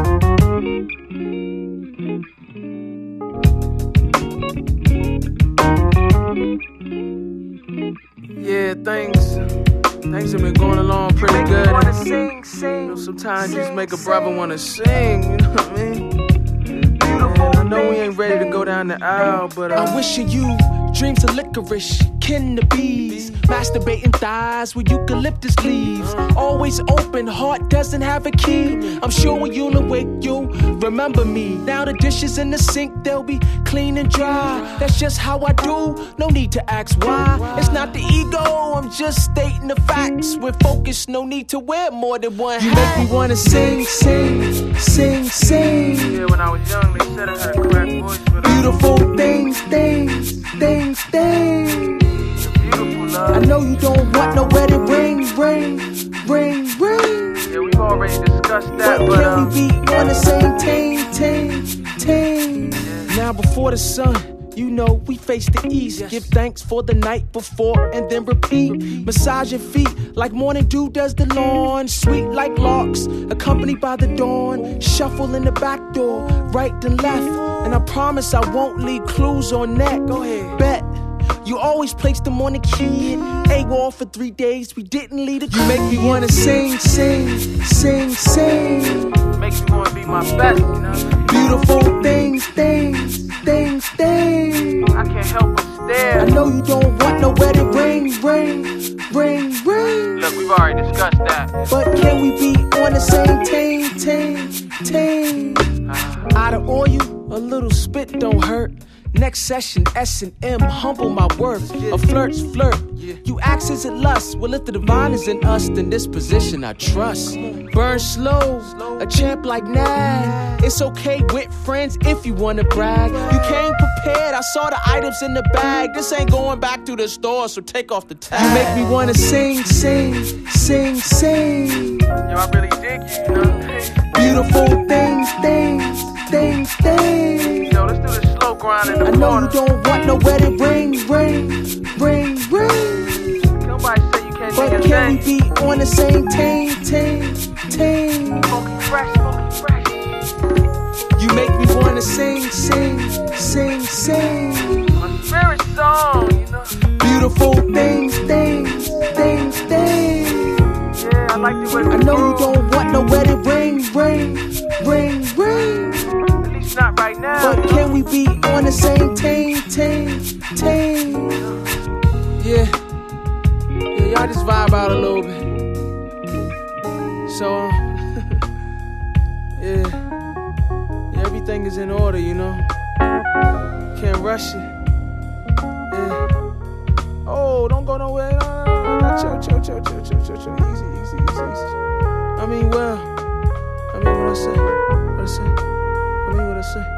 Yeah, things have been going along pretty good. You know, sometimes you just make a brother wanna sing, you know what I mean? And I know we ain't ready to go down the aisle, but I'm wishing you dreams of licorice, kin to bees, masturbating thighs with eucalyptus leaves. Always open, heart doesn't have a key. I'm sure when you'll awake, you'll remember me. Now the dishes in the sink, they'll be clean and dry. That's just how I do, no need to ask why. It's not the ego, I'm just stating the facts. With focus, no need to wear more than one hat. You make me wanna sing, sing, sing, sing. yeah, when I was young, they said I had a crack voice, but Beautiful things, things, things, things. beautiful love. I know you don't want no wedding ring, ring, ring, ring. Yeah, we've already discussed that, But but can we be on the same team, team? Now before the sun, you know we face the east. Give thanks for the night before and then repeat. Massage your feet like morning dew does the lawn. Sweet like larks, accompanied by the dawn. Shuffle in the back door, right and left. And I promise I won't leave clues on that. Go ahead, bet. You always place them on the kid. AWOL for 3 days, we didn't leave the crib. You make me wanna sing, sing, sing, sing. makes me wanna be my best, you know what I mean? Beautiful things, things, things, things. I can't help but stare. I know you don't want no wedding ring, ring, ring, ring. Look, we've already discussed that. But can we be on the same team? Out of oil, a little spit don't hurt. Next session, S&M, humble my worth. A flirt's flirt. You ask, is it lust? Well, if the divine is in us, then this position I trust. Burn slow, a champ like Nag. It's okay with friends if you wanna brag. You came prepared, I saw the items in the bag. This ain't going back to the store, so take off the tag. You make me wanna sing, sing, sing, sing. Yo, I really dig you, you know what I mean? Beautiful things, things, things, things. Yo, let's do the slow grind in the I know corner. you don't want no wedding ring, ring, ring, ring. Nobody say you can't But take a can we thing. be on the same team? Funky fresh, funky fresh. You make me wanna sing, sing, sing, sing. My spirit song, you know. Beautiful things, things, things, things. Yeah, I like the way we I know you groove. don't want no wedding ring, ring, ring, ring. At least not right now. But you know? can we be on the same team? Yeah, y'all just vibe out a little bit. So, yeah, everything is in order, you know. Can't rush it. Yeah. Oh, don't go nowhere. No. Chill. Easy. I mean, what I say?